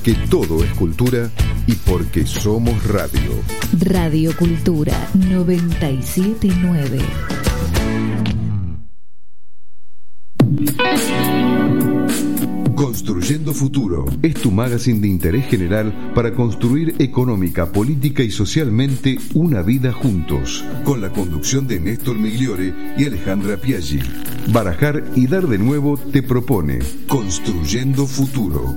porque todo es cultura y porque somos radio. Radio Cultura 979. Construyendo Futuro es tu magazine de interés general para construir económica, política y socialmente una vida juntos, con la conducción de Néstor Migliore y Alejandra Piaggi. Barajar y dar de nuevo te propone Construyendo Futuro.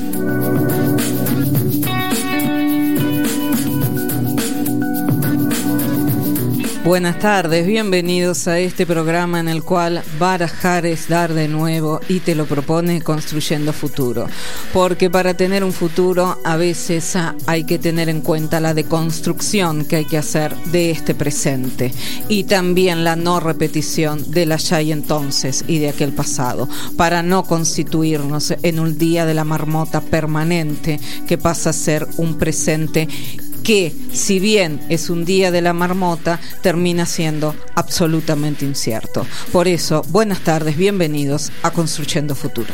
Buenas tardes, bienvenidos a este programa en el cual barajar es dar de nuevo y te lo propone Construyendo Futuro. Porque para tener un futuro a veces hay que tener en cuenta la deconstrucción que hay que hacer de este presente y también la no repetición del allá y entonces y de aquel pasado, para no constituirnos en un día de la marmota permanente que pasa a ser un presente que, si bien es un día de la marmota, termina siendo absolutamente incierto. Por eso, buenas tardes, bienvenidos a Construyendo Futuro.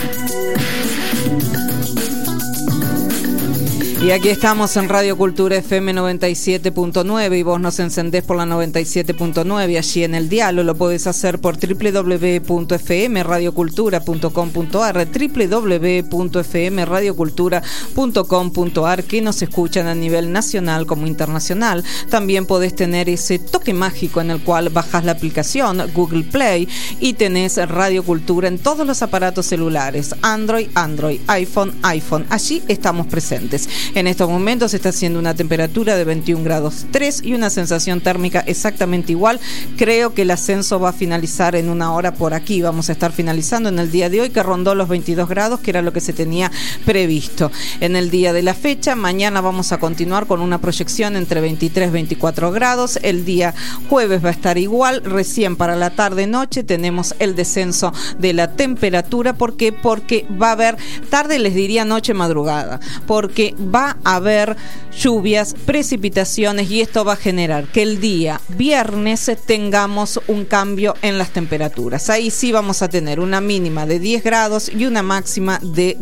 Y aquí estamos en Radio Cultura FM 97.9 y vos nos encendés por la 97.9 allí en el diálogo. Lo podés hacer por www.fmradiocultura.com.ar, www.fmradiocultura.com.ar, que nos escuchan a nivel nacional como internacional. También podés tener ese toque mágico en el cual bajás la aplicación Google Play y tenés Radio Cultura en todos los aparatos celulares, Android, iPhone. Allí estamos presentes. En estos momentos está haciendo una temperatura de 21 grados 3 y una sensación térmica exactamente igual. Creo que el ascenso va a finalizar en una hora por aquí. Vamos a estar finalizando en el día de hoy, que rondó los 22 grados, que era lo que se tenía previsto. En el día de la fecha, mañana vamos a continuar con una proyección entre 23 y 24 grados. El día jueves va a estar igual. Recién para la tarde-noche tenemos el descenso de la temperatura. ¿Por qué? Porque va a haber, tarde les diría noche-madrugada, porque va a haber lluvias, precipitaciones y esto va a generar que el día viernes tengamos un cambio en las temperaturas. Ahí sí vamos a tener una mínima de 10 grados y una máxima de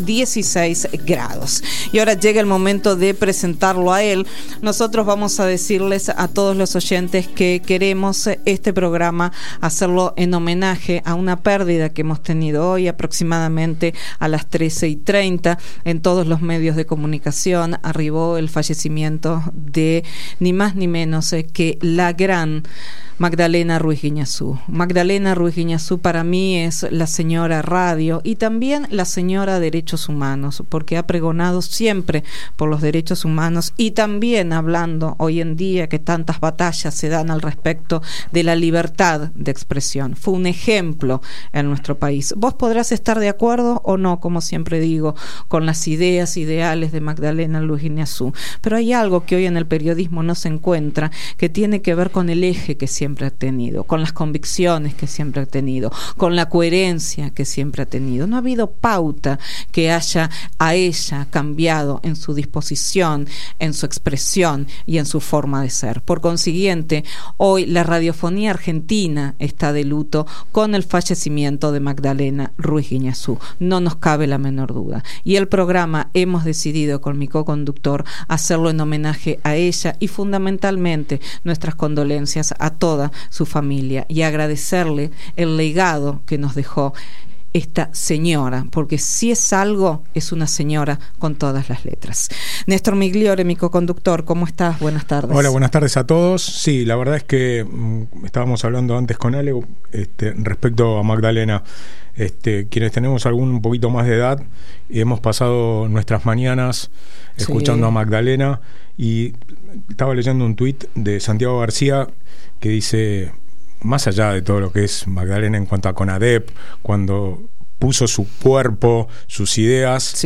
16 grados. Y ahora llega el momento de presentarlo a él. Nosotros vamos a decirles a todos los oyentes que queremos este programa hacerlo en homenaje a una pérdida que hemos tenido hoy aproximadamente a las 13:30 en todos los medios de comunicación. Arribó el fallecimiento de ni más ni menos que la gran Magdalena Ruiz Guiñazú. Magdalena Ruiz Guiñazú para mí es la señora radio y también la señora derechos humanos, porque ha pregonado siempre por los derechos humanos y también hablando hoy en día que tantas batallas se dan al respecto de la libertad de expresión. Fue un ejemplo en nuestro país. Vos podrás estar de acuerdo o no, como siempre digo, con las ideas, ideales de Magdalena Ruiz Guiñazú, pero hay algo que hoy en el periodismo no se encuentra, que tiene que ver con el eje que siempre ha tenido, con las convicciones que siempre ha tenido, con la coherencia que siempre ha tenido. No ha habido pauta que haya a ella cambiado en su disposición, en su expresión y en su forma de ser. Por consiguiente, hoy la radiofonía argentina está de luto con el fallecimiento de Magdalena Ruiz Guiñazú. No nos cabe la menor duda. Y el programa hemos decidido con mi co-conductor hacerlo en homenaje a ella y fundamentalmente nuestras condolencias a toda su familia y agradecerle el legado que nos dejó esta señora, porque si es algo, es una señora con todas las letras. Néstor Migliore, mi co-conductor, ¿cómo estás? Buenas tardes. Hola, buenas tardes a todos. Sí, la verdad es que estábamos hablando antes con Ale respecto a Magdalena. Quienes tenemos un poquito más de edad y hemos pasado nuestras mañanas escuchando a Magdalena, y estaba leyendo un tuit de Santiago García que dice, más allá de todo lo que es Magdalena en cuanto a CONADEP, cuando puso su cuerpo, sus ideas,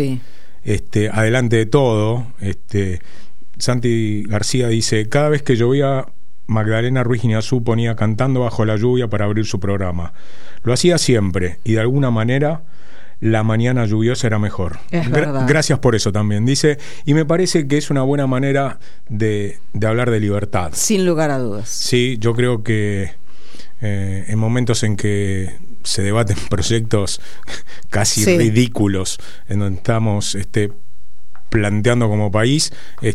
adelante de todo, Santi García dice, cada vez que llovía, Magdalena Ruiz Guiñazú ponía Cantando bajo la lluvia para abrir su programa. Lo hacía siempre y de alguna manera la mañana lluviosa era mejor. Gracias por eso también, dice, y me parece que es una buena manera de hablar de libertad. Sin lugar a dudas. Sí, yo creo que en momentos en que se debaten proyectos casi ridículos, en donde estamos planteando como país,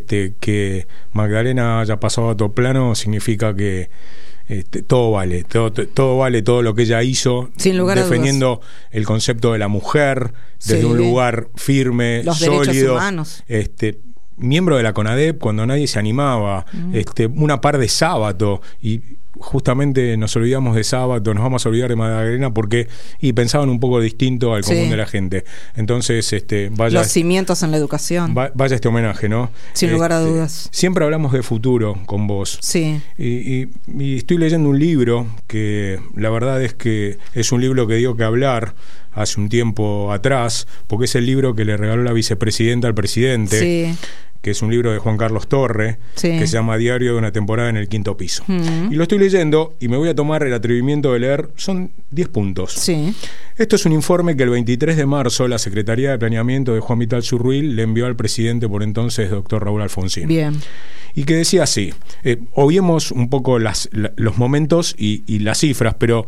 que Magdalena haya pasado a otro plano significa que todo vale, todo vale, todo lo que ella hizo, sin lugar defendiendo el concepto de la mujer desde un lugar firme, los sólido, derechos humanos. Miembro de la CONADEP cuando nadie se animaba, una par de Sábato, y justamente nos olvidamos de Sábato, nos vamos a olvidar de Magdalena porque pensaban un poco distinto al común de la gente. Entonces, vaya, los cimientos en la educación. Vaya este homenaje, ¿no? Sin lugar a dudas. Siempre hablamos de futuro con vos. Sí. Y estoy leyendo un libro que la verdad es que es un libro que dio que hablar hace un tiempo atrás, porque es el libro que le regaló la vicepresidenta al presidente. Sí. Que es un libro de Juan Carlos Torre, que se llama Diario de una temporada en el quinto piso. Y lo estoy leyendo y me voy a tomar el atrevimiento de leer, son 10 puntos. Sí. Esto es un informe que el 23 de marzo la Secretaría de Planeamiento de Juan Vital Zurruil le envió al presidente por entonces, doctor Raúl Alfonsín. Bien. Y que decía así, obviemos un poco los momentos y las cifras, pero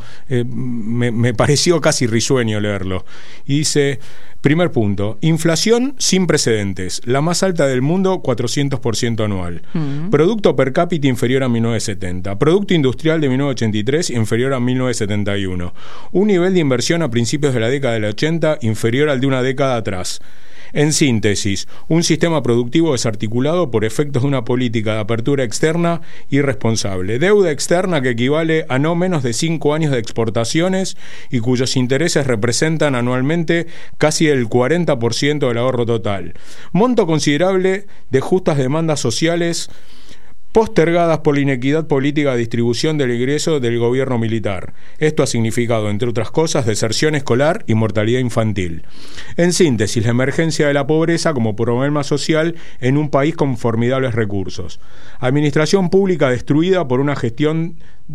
me pareció casi risueño leerlo. Y dice, primer punto, inflación sin precedentes, la más alta del mundo, 400% anual. Producto per cápita inferior a 1970. Producto industrial de 1983 inferior a 1971. Un nivel de inversión a principios de la década del 80 inferior al de una década atrás. En síntesis, un sistema productivo desarticulado por efectos de una política de apertura externa irresponsable. Deuda externa que equivale a no menos de 5 años de exportaciones y cuyos intereses representan anualmente casi el 40% del ahorro total. Monto considerable de justas demandas sociales postergadas por la inequidad política de distribución del ingreso del gobierno militar. Esto ha significado, entre otras cosas, deserción escolar y mortalidad infantil. En síntesis, la emergencia de la pobreza como problema social en un país con formidables recursos. Administración pública destruida por una gestión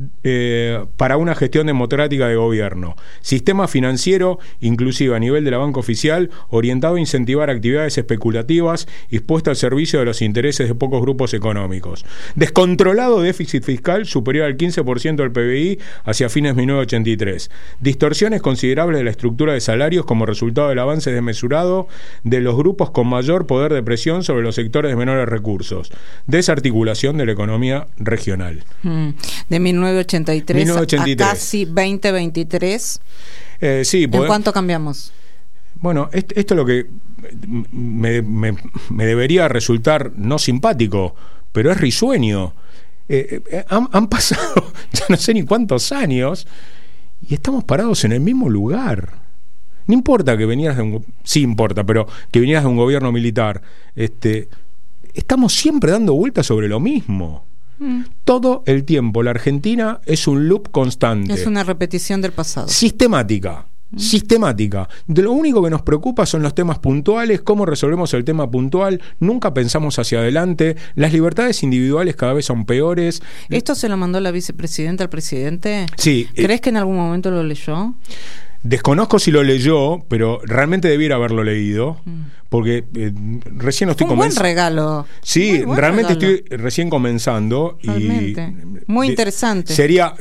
para una gestión democrática de gobierno. Sistema financiero, inclusive a nivel de la banca oficial, orientado a incentivar actividades especulativas y puesto al servicio de los intereses de pocos grupos económicos. Descontrolado déficit fiscal superior al 15% del PBI hacia fines de 1983. Distorsiones considerables de la estructura de salarios como resultado del avance desmesurado de los grupos con mayor poder de presión sobre los sectores de menores recursos. Desarticulación de la economía regional. De 1983 a casi 2023. Sí, ¿En cuánto cambiamos? Bueno, esto es lo que me debería resultar no simpático, pero es risueño. Han pasado ya no sé ni cuántos años y estamos parados en el mismo lugar. No importa que vinieras de un... Sí importa, pero que vinieras de un gobierno militar. Estamos siempre dando vueltas sobre lo mismo. Todo el tiempo la Argentina es un loop constante. Es una repetición del pasado. Sistemática. De lo único que nos preocupa son los temas puntuales, cómo resolvemos el tema puntual, nunca pensamos hacia adelante, las libertades individuales cada vez son peores. ¿Esto se lo mandó la vicepresidenta al presidente? Sí. ¿Crees que en algún momento lo leyó? Desconozco si lo leyó, pero realmente debiera haberlo leído, porque recién estoy comenzando. Un buen regalo. Sí, realmente estoy recién comenzando. Realmente. Muy interesante. Sería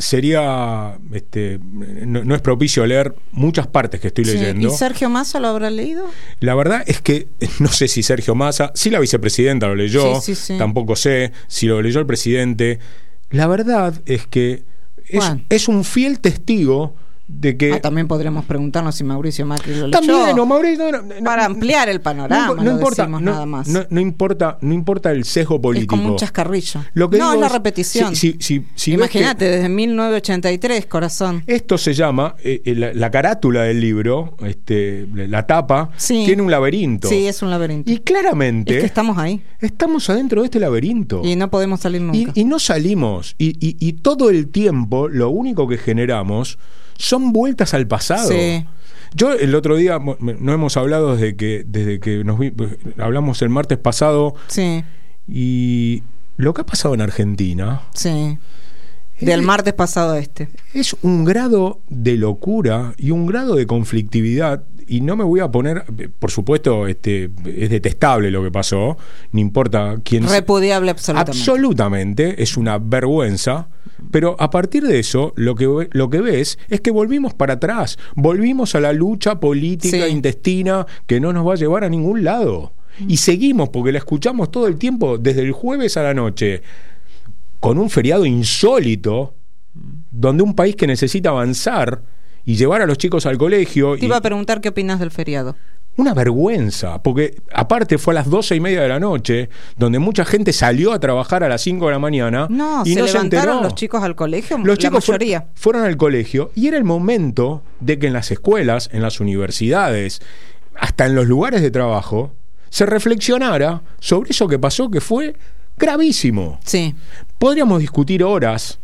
no es propicio leer muchas partes que estoy leyendo. ¿Y Sergio Massa lo habrá leído? La verdad es que no sé si Sergio Massa, sí la vicepresidenta lo leyó, tampoco sé si lo leyó el presidente. La verdad es que es un fiel testigo de que también podríamos preguntarnos si Mauricio Macri lo leyó. También, o Mauricio, para ampliar el panorama, no importa, nada más. No importa el sesgo político. Es como un chascarrillo. Lo que es la repetición. Imagínate, desde 1983, corazón. Esto se llama, la carátula del libro, la tapa, tiene un laberinto. Sí, es un laberinto. Y claramente... Es que estamos ahí. Estamos adentro de este laberinto. Y no podemos salir nunca. Y no salimos. Y todo el tiempo, lo único que generamos son vueltas al pasado. Sí. Yo el otro día, no hemos hablado desde que hablamos el martes pasado. Sí. Y lo que ha pasado en Argentina. Sí. Del martes pasado a es un grado de locura y un grado de conflictividad. Y no me voy a poner, por supuesto, es detestable lo que pasó, no importa quién. Repudiable absolutamente. Absolutamente, es una vergüenza. Pero a partir de eso, lo que ves es que volvimos para atrás, volvimos a la lucha política intestina que no nos va a llevar a ningún lado. Y seguimos, porque la escuchamos todo el tiempo, desde el jueves a la noche, con un feriado insólito, donde un país que necesita avanzar y llevar a los chicos al colegio... Te iba a preguntar qué opinas del feriado. Una vergüenza, porque aparte fue a las 12:30 de la noche, donde mucha gente salió a trabajar a las 5 de la mañana. Y no se levantaron los chicos al colegio, los chicos mayoría. Fueron al colegio, y era el momento de que en las escuelas, en las universidades, hasta en los lugares de trabajo, se reflexionara sobre eso que pasó, que fue gravísimo. Sí. Podríamos discutir horas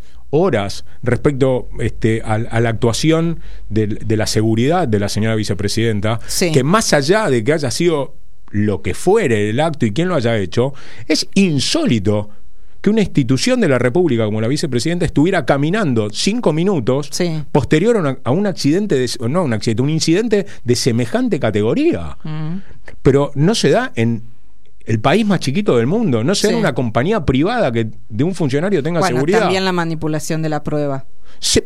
respecto a la actuación de la seguridad de la señora vicepresidenta, sí, que más allá de que haya sido lo que fuere el acto y quién lo haya hecho, es insólito que una institución de la República como la vicepresidenta estuviera caminando 5 minutos, sí, posterior a un accidente, un incidente de semejante categoría. Pero no se da en el país más chiquito del mundo, no sea, sí, una compañía privada que de un funcionario tenga seguridad. También la manipulación de la prueba. Sí,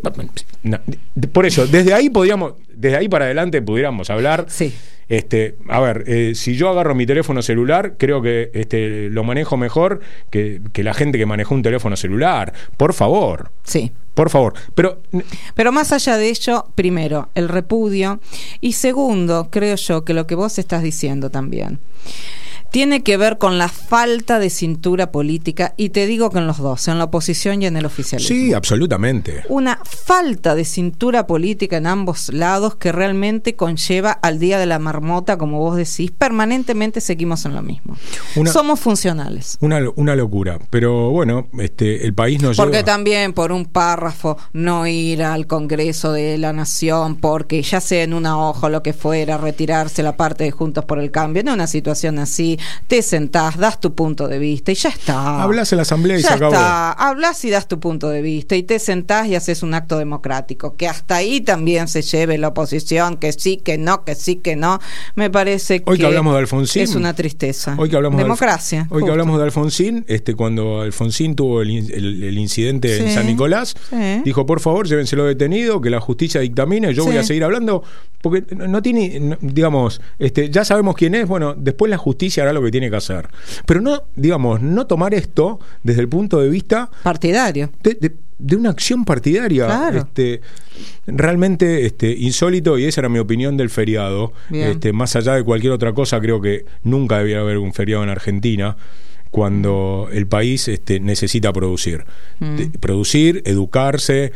por eso, desde ahí para adelante pudiéramos hablar. Sí. A ver, si yo agarro mi teléfono celular, creo que lo manejo mejor que la gente que manejó un teléfono celular. Por favor. Sí. Por favor. Pero más allá de ello, primero, el repudio. Y segundo, creo yo que lo que vos estás diciendo también tiene que ver con la falta de cintura política, y te digo que en los dos, en la oposición y en el oficialismo. Sí, absolutamente. Una falta de cintura política en ambos lados que realmente conlleva al día de la marmota, como vos decís, permanentemente seguimos en lo mismo. Somos funcionales. Una locura, pero bueno, el país nos Porque lleva... también por un párrafo no ir al Congreso de la Nación, porque ya sea en una hoja o lo que fuera, retirarse la parte de Juntos por el Cambio, en una situación así, te sentás, das tu punto de vista y ya está. Hablas en la asamblea y ya se acabó. Está. Hablas y das tu punto de vista y te sentás y haces un acto democrático. Que hasta ahí también se lleve la oposición, que sí, que no, que sí, que no. Me parece hoy que hablamos de Alfonsín, es una tristeza. Hoy que hablamos democracia. Hoy que hablamos de Alfonsín, cuando Alfonsín tuvo el incidente, sí, en San Nicolás, sí, dijo, por favor, llévenselo detenido, que la justicia dictamine, yo, sí, voy a seguir hablando, porque no tiene, digamos, ya sabemos quién es, bueno, después la justicia hará lo que tiene que hacer. Pero no tomar esto desde el punto de vista partidario. De una acción partidaria. Claro. Realmente insólito, y esa era mi opinión del feriado. Más allá de cualquier otra cosa, creo que nunca debía haber un feriado en Argentina cuando el país necesita producir. Producir, educarse,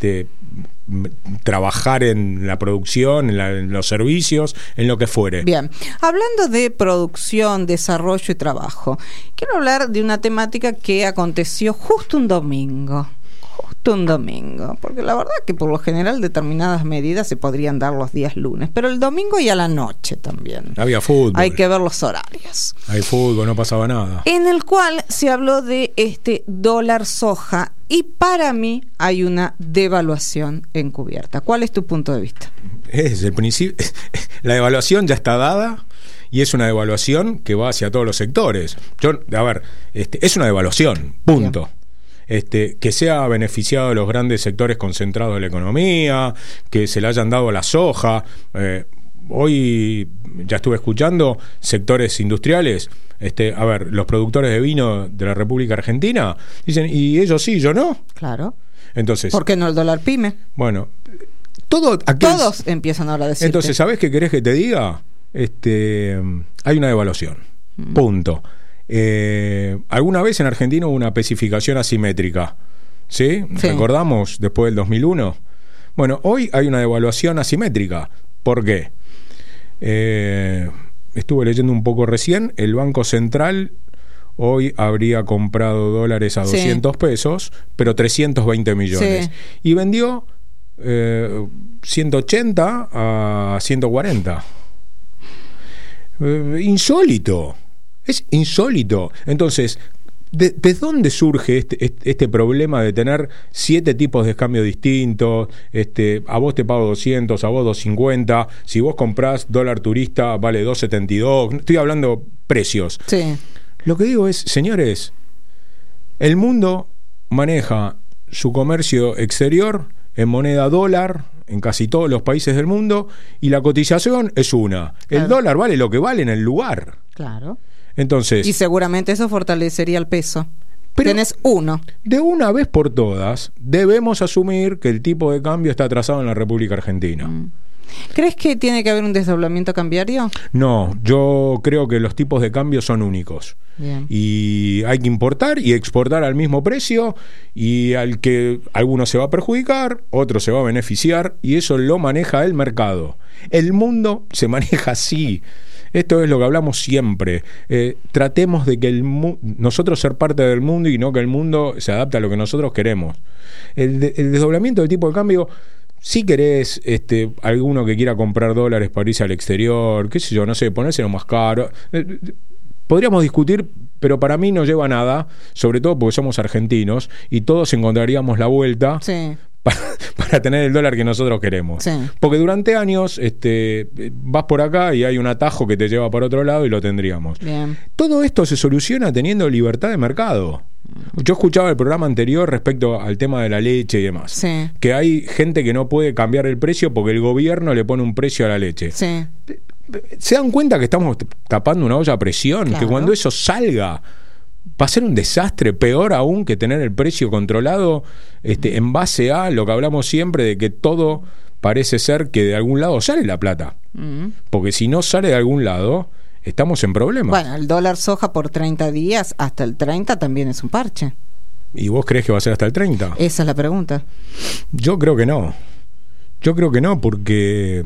trabajar en la producción, en los servicios, en lo que fuere. Bien, hablando de producción, desarrollo y trabajo, quiero hablar de una temática que aconteció justo un domingo, porque la verdad que por lo general determinadas medidas se podrían dar los días lunes, pero el domingo y a la noche también. Había fútbol. Hay que ver los horarios. Hay fútbol, no pasaba nada. En el cual se habló de dólar soja, y para mí hay una devaluación encubierta. ¿Cuál es tu punto de vista? Es el principio. La devaluación ya está dada. Y es una devaluación que va hacia todos los sectores. Es una devaluación, punto. Bien. Que sea beneficiado a los grandes sectores concentrados de la economía, que se le hayan dado la soja. Hoy ya estuve escuchando sectores industriales, los productores de vino de la República Argentina dicen, y ellos sí, yo no. Claro. Entonces, ¿por qué no el dólar pyme? Bueno, todos empiezan ahora a decirte. Entonces, ¿sabés qué querés que te diga? Hay una devaluación. Punto. Alguna vez en Argentina hubo una especificación asimétrica, ¿sí? ¿Recordamos después del 2001? Bueno, hoy hay una devaluación asimétrica. ¿Por qué? Estuve leyendo un poco recién, el Banco Central hoy habría comprado dólares a 200 pesos, pero 320 millones. Sí. Y vendió 180 a 140. Insólito. Es insólito. Entonces, ¿de dónde surge este problema de tener 7 tipos de cambio distintos? A vos te pago 200, a vos 250. Si vos comprás dólar turista, vale 2.72. Estoy hablando precios. Sí. Lo que digo es, señores, el mundo maneja su comercio exterior en moneda dólar en casi todos los países del mundo, y la cotización es una. El dólar vale lo que vale en el lugar. Claro. Entonces, y seguramente eso fortalecería el peso. Pero tenés uno. De una vez por todas, debemos asumir que el tipo de cambio está atrasado en la República Argentina. ¿Crees que tiene que haber un desdoblamiento cambiario? No, yo creo que los tipos de cambio son únicos. Bien. Y hay que importar y exportar al mismo precio, y al que alguno se va a perjudicar, otro se va a beneficiar, y eso lo maneja el mercado. El mundo se maneja así. Esto es lo que hablamos siempre. Tratemos de que nosotros ser parte del mundo y no que el mundo se adapte a lo que nosotros queremos. El desdoblamiento del tipo de cambio, si querés alguno que quiera comprar dólares para irse al exterior, qué sé yo, no sé, ponérselo más caro, podríamos discutir, pero para mí no lleva a nada, sobre todo porque somos argentinos y todos encontraríamos la vuelta. Sí. Para tener el dólar que nosotros queremos. Sí. Porque durante años vas por acá y hay un atajo que te lleva para otro lado y lo tendríamos. Bien. Todo esto se soluciona teniendo libertad de mercado. Yo escuchaba el programa anterior respecto al tema de la leche y demás. Sí. Que hay gente que no puede cambiar el precio porque el gobierno le pone un precio a la leche. Sí. ¿Se dan cuenta que estamos tapando una olla a presión? Claro. Que cuando eso salga va a ser un desastre, peor aún que tener el precio controlado en base a lo que hablamos siempre de que todo parece ser que de algún lado sale la plata. Porque si no sale de algún lado, estamos en problemas. Bueno, el dólar soja por 30 días, hasta el 30 también es un parche. ¿Y vos crees que va a ser hasta el 30? Esa es la pregunta. Yo creo que no. Yo creo que no, porque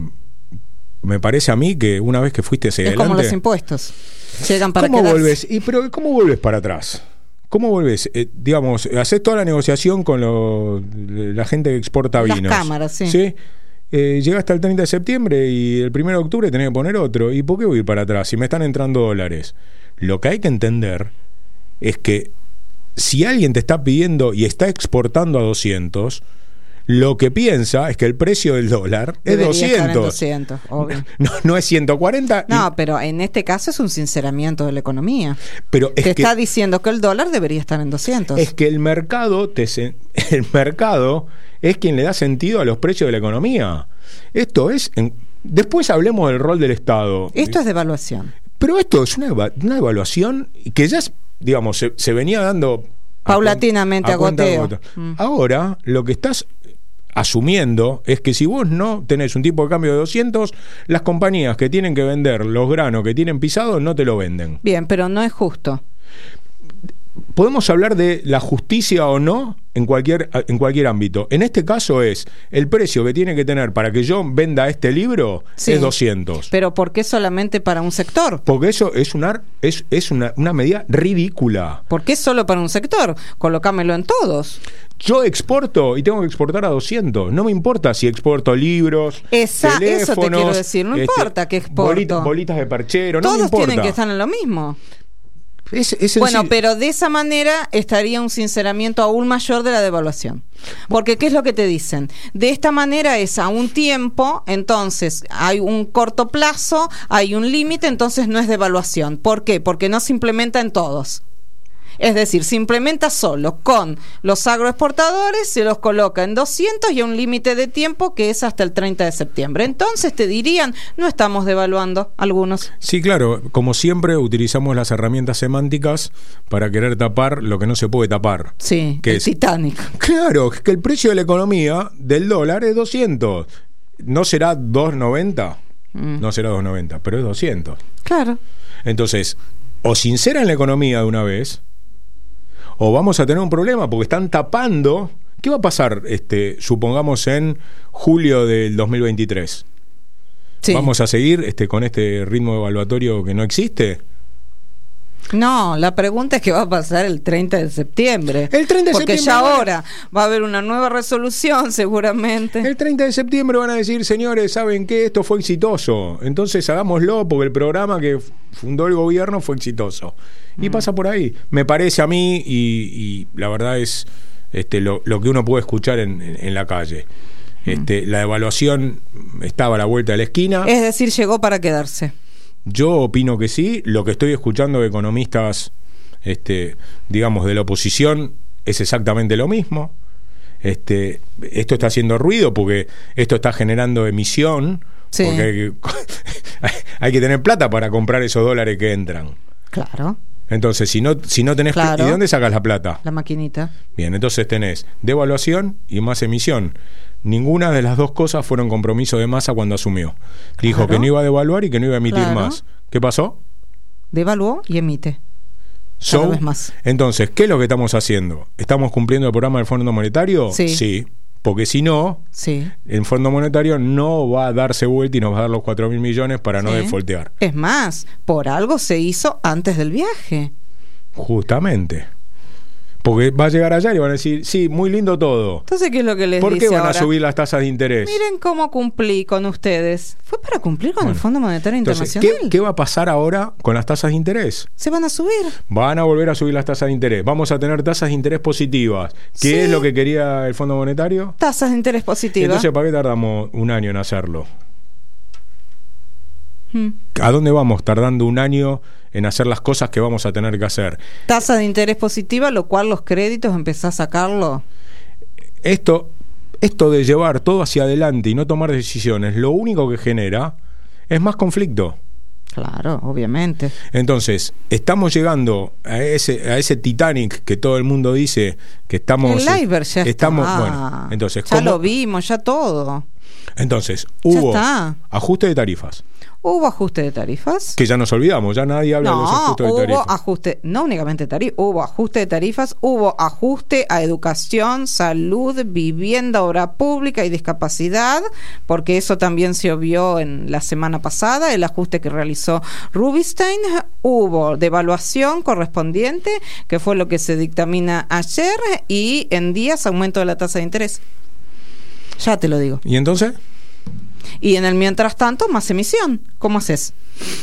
me parece a mí que una vez que fuiste hacia adelante... Es como los impuestos. Llegan para ¿Cómo quedarse. volvés? Pero ¿cómo volvés para atrás? ¿Cómo volvés? Digamos, haces toda la negociación con la gente que exporta vinos. Las cámaras, sí. ¿Sí? Llega hasta el 30 de septiembre y el 1 de octubre tenés que poner otro. ¿Y por qué voy a ir para atrás si me están entrando dólares? Lo que hay que entender es que si alguien te está pidiendo y está exportando a 200... lo que piensa es que el precio del dólar debería es 200. Estar en 200, obvio. No es 140. No, pero en este caso es un sinceramiento de la economía. Pero te está diciendo que el dólar debería estar en 200. Es que el mercado es quien le da sentido a los precios de la economía. Esto es... Después hablemos del rol del Estado. Esto es devaluación. Pero esto es una evaluación que ya, digamos, se venía dando... Paulatinamente a goteo. Ahora, lo que estás asumiendo es que si vos no tenés un tipo de cambio de 200, las compañías que tienen que vender los granos que tienen pisados no te lo venden. Bien, pero no es justo. Podemos hablar de la justicia o no en cualquier ámbito. En este caso es el precio que tiene que tener para que yo venda este libro, sí, es 200. Pero ¿por qué solamente para un sector? Porque eso es una medida ridícula. ¿Por qué solo para un sector? Colócamelo en todos. Yo exporto y tengo que exportar a 200. No me importa si exporto libros, teléfonos, eso te quiero decir. No importa que exporto. Bolitas de perchero, no todos me importa. Tienen que estar en lo mismo. Es bueno, pero de esa manera estaría un sinceramiento aún mayor de la devaluación. Porque ¿qué es lo que te dicen? De esta manera es a un tiempo, entonces hay un corto plazo, hay un límite, entonces no es devaluación. ¿Por qué? Porque no se implementa en todos. Es decir, se implementa solo con los agroexportadores, se los coloca en 200 y a un límite de tiempo que es hasta el 30 de septiembre. Entonces te dirían, no estamos devaluando algunos. Sí, claro, como siempre utilizamos las herramientas semánticas para querer tapar lo que no se puede tapar. Sí, que es Titanic. Claro, que el precio de la economía del dólar es 200. ¿No será 2.90? No será 2.90, pero es 200. Claro. Entonces, o sinceran la economía de una vez, o vamos a tener un problema porque están tapando. ¿Qué va a pasar, supongamos, en julio del 2023? Sí. ¿Vamos a seguir con este ritmo evaluatorio que no existe? No, la pregunta es qué va a pasar el 30 de septiembre. El 30 de porque septiembre. Ya ahora va a haber una nueva resolución, seguramente. El 30 de septiembre van a decir, señores, ¿saben qué? Esto fue exitoso. Entonces hagámoslo porque el programa que fundó el gobierno fue exitoso. Y pasa por ahí. Me parece a mí, y la verdad es lo que uno puede escuchar en la calle. La evaluación estaba a la vuelta de la esquina. Es decir, llegó para quedarse. Yo opino que sí. Lo que estoy escuchando de economistas, digamos, de la oposición es exactamente lo mismo. Esto está haciendo ruido porque esto está generando emisión, Sí. Porque hay que tener plata para comprar esos dólares que entran. Claro. Entonces, si no tenés... Claro. ¿Y de dónde sacas la plata? La maquinita. Bien, entonces tenés devaluación y más emisión. Ninguna de las dos cosas fueron compromiso de Massa cuando asumió. Dijo Claro. que no iba a devaluar y que no iba a emitir Claro. más. ¿Qué pasó? Devaluó y emite. Cada vez más. Entonces, ¿qué es lo que estamos haciendo? ¿Estamos cumpliendo el programa del Fondo Monetario? Sí. Porque si no, Sí. el Fondo Monetario no va a darse vuelta y nos va a dar los 4.000 millones para no Sí. defoltear. Es más, por algo se hizo antes del viaje. Justamente. Porque va a llegar allá y van a decir, sí, muy lindo todo. Entonces, ¿qué es lo que les ¿Por dice qué van ahora? a subir las tasas de interés? Miren cómo cumplí con ustedes. Fue para cumplir con el Fondo Monetario Entonces, Internacional. ¿qué va a pasar ahora con las tasas de interés? Se van a subir. Van a volver a subir las tasas de interés. Vamos a tener tasas de interés positivas. ¿Qué Sí. es lo que quería el Fondo Monetario? Tasas de interés positivas. Entonces, ¿para qué tardamos un año en hacerlo? Mm. ¿A dónde vamos tardando un año en hacer las cosas que vamos a tener que hacer? Tasa de interés positiva, lo cual los créditos empezás a sacarlo. Esto de llevar todo hacia adelante y no tomar decisiones, lo único que genera es más conflicto. Claro, obviamente. Entonces, estamos llegando a ese Titanic que todo el mundo dice que estamos... El iceberg ya estamos, está. Bueno, entonces, ya ¿cómo? lo vimos, ya todo. Entonces, Ya hubo está. ajuste de tarifas, Hubo ajuste de tarifas. que ya nos olvidamos, ya nadie habla de los No, ajustes de hubo tarifas. ajuste, no únicamente tarifas, hubo ajuste de tarifas, hubo ajuste a educación, salud, vivienda, obra pública y discapacidad, porque eso también se vio en la semana pasada, el ajuste que realizó Rubinstein. Hubo devaluación correspondiente, que fue lo que se dictamina ayer, y en días aumento de la tasa de interés. Ya te lo digo. ¿Y entonces? Y en el mientras tanto, más emisión. ¿Cómo haces?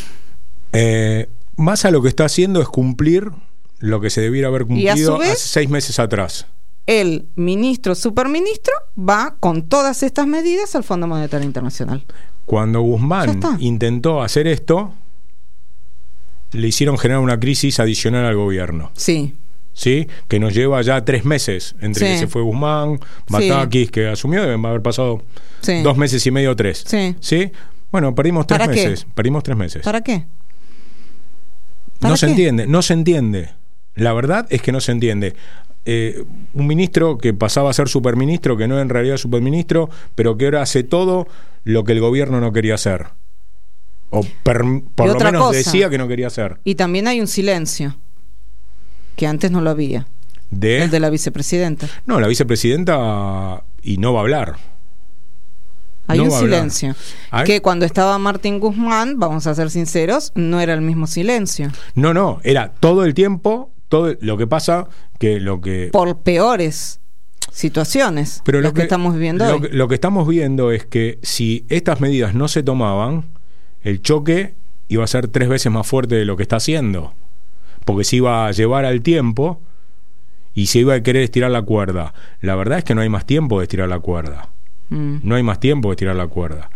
Massa lo que está haciendo es cumplir lo que se debiera haber Y a su cumplido vez, hace 6 meses atrás. el ministro superministro va con todas estas medidas al Fondo Monetario Internacional. Cuando Ya Guzmán está. intentó hacer esto, le hicieron generar una crisis adicional al gobierno, Sí, ¿sí? Que nos lleva ya 3 meses entre Sí. que se fue Guzmán, Batakis, que asumió, deben haber pasado sí. 2 meses y medio, 3. Sí. Bueno, perdimos 3 ¿Para qué? meses. Perdimos 3 meses. ¿Para qué? No ¿Para se qué? entiende, no se entiende. La verdad es que no se entiende. Un ministro que pasaba a ser superministro, que no en realidad es superministro, pero que ahora hace todo lo que el gobierno no quería hacer. O por lo otra menos cosa. decía que no quería hacer. Y también hay un silencio, que antes no lo había. El de la vicepresidenta. No, la vicepresidenta y no va a hablar. Hay No un va a hablar. silencio. Hay- Que cuando estaba Martín Guzmán, vamos a ser sinceros, no era el mismo silencio. No, era todo el tiempo, todo lo que pasa, que lo que... Por peores situaciones, Pero lo que estamos viviendo hoy. lo que estamos viendo es que si estas medidas no se tomaban, el choque iba a ser 3 veces más fuerte de lo que está haciendo, porque se iba a llevar al tiempo y se iba a querer estirar la cuerda. La verdad es que no hay más tiempo de estirar la cuerda. No hay más tiempo de estirar la cuerda.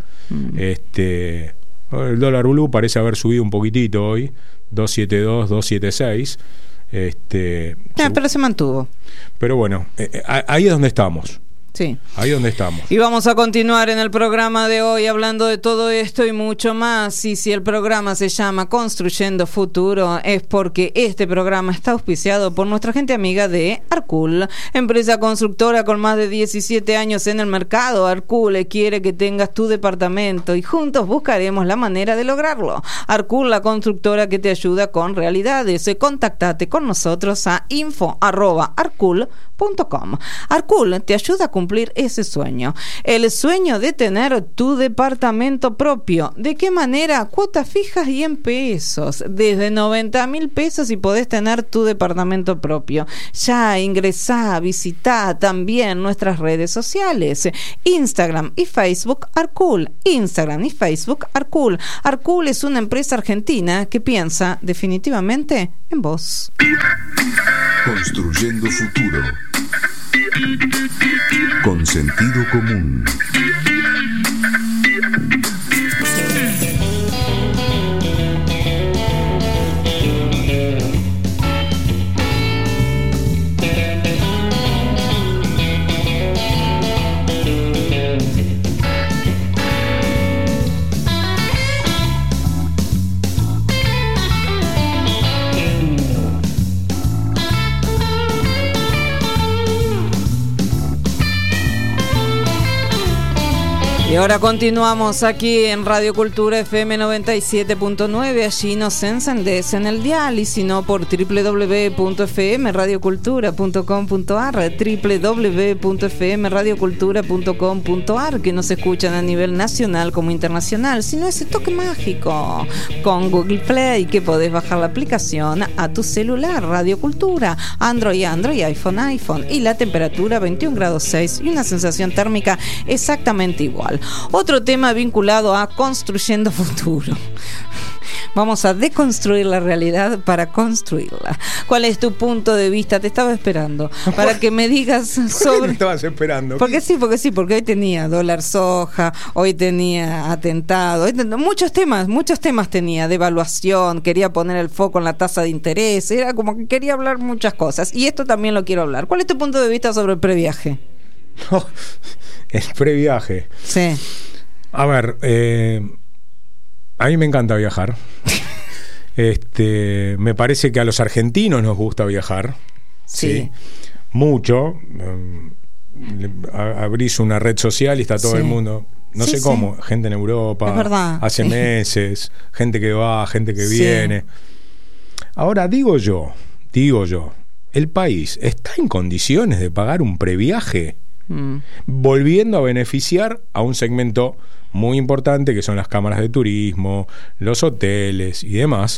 El dólar blue parece haber subido un poquitito hoy, 2.72, 2.76. Pero se mantuvo. Pero bueno, ahí es donde estamos. Sí. Ahí es donde estamos. Y vamos a continuar en el programa de hoy hablando de todo esto y mucho más. Y si el programa se llama Construyendo Futuro, es porque este programa está auspiciado por nuestra gente amiga de Arcul, empresa constructora con más de 17 años en el mercado. Arcul quiere que tengas tu departamento y juntos buscaremos la manera de lograrlo. Arcul, la constructora que te ayuda con realidades. Contactate con nosotros a info@arcul.com. Arcul te ayuda a cumplir ese sueño, el sueño de tener tu departamento propio. ¿De qué manera? Cuotas fijas y en pesos, desde 90.000 pesos y podés tener tu departamento propio. Ya ingresá, visitá también nuestras redes sociales, Instagram y Facebook Arcul. Instagram y Facebook Arcul. Arcul es una empresa argentina que piensa definitivamente en vos. Construyendo futuro. Con sentido común. Y ahora continuamos aquí en Radio Cultura FM 97.9. Allí nos encendés en el dial, y si no por www.fmradiocultura.com.ar, www.fmradiocultura.com.ar, que nos escuchan a nivel nacional como internacional. Si no, ese toque mágico con Google Play, que podés bajar la aplicación a tu celular. Radio Cultura, Android, iPhone, y la temperatura 21 grados 6 y una sensación térmica exactamente igual. Otro tema vinculado a construyendo futuro. Vamos a deconstruir la realidad para construirla. ¿Cuál es tu punto de vista? Te estaba esperando para que me digas sobre... ¿Por qué me estabas esperando? Porque hoy tenía dólar soja, hoy tenía atentado, muchos temas tenía, devaluación, quería poner el foco en la tasa de interés, era como que quería hablar muchas cosas, y esto también lo quiero hablar. ¿Cuál es tu punto de vista sobre el previaje? El previaje. Sí. A ver, a mí me encanta viajar. Me parece que a los argentinos nos gusta viajar. Sí. Mucho. Abrís una red social y está todo el mundo. No sé cómo. Gente en Europa. Es verdad. Hace meses. Gente que va, gente que viene. Ahora, digo yo, ¿el país está en condiciones de pagar un previaje? Volviendo a beneficiar a un segmento muy importante, que son las cámaras de turismo, los hoteles y demás.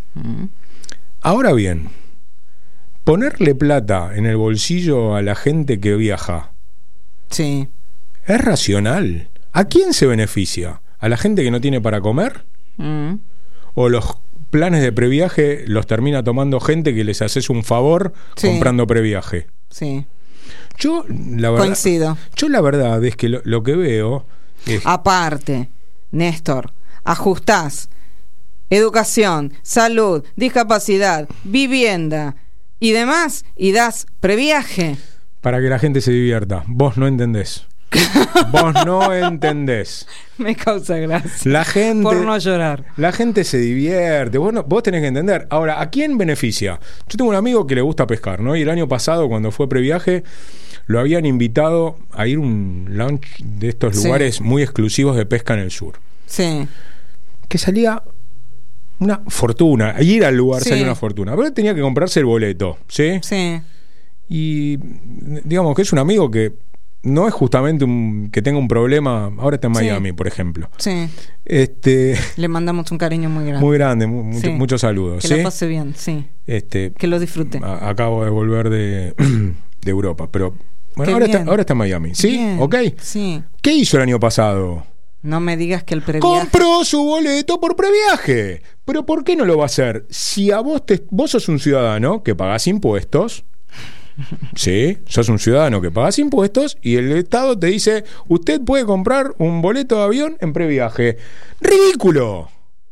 Ahora bien, ponerle plata en el bolsillo a la gente que viaja, ¿es racional? ¿A quién se beneficia? ¿A la gente que no tiene para comer? ¿O los planes de previaje los termina tomando gente que les haces un favor comprando previaje? Sí. Yo, la verdad, coincido. Yo la verdad es que lo que veo es... Aparte, Néstor, ajustás educación, salud, discapacidad, vivienda y demás, y das previaje. Para que la gente se divierta. Vos no entendés. Vos no entendés. Me causa gracia. La gente, por no llorar. La gente se divierte. Vos tenés que entender. Ahora, ¿a quién beneficia? Yo tengo un amigo que le gusta pescar, ¿no? Y el año pasado, cuando fue previaje, lo habían invitado a ir a un lounge de estos lugares muy exclusivos de pesca en el sur. Sí. Que salía una fortuna. Ir al lugar salía una fortuna. Pero él tenía que comprarse el boleto, ¿sí? Sí. Y digamos que es un amigo que no es justamente que tenga un problema. Ahora está en Miami, por ejemplo. Sí. Le mandamos un cariño muy grande. Muy grande, muchos saludos. Que lo pase bien, que lo disfrute. Acabo de volver de Europa, pero bueno, ahora está en Miami. ¿Sí? Bien. ¿Ok? Sí. ¿Qué hizo el año pasado? No me digas que el previaje... Compró su boleto por previaje. Pero ¿por qué no lo va a hacer? Si a vos sos un ciudadano que pagás impuestos... Sí, sos un ciudadano que pagas impuestos y el Estado te dice: usted puede comprar un boleto de avión en previaje. ¡Ridículo!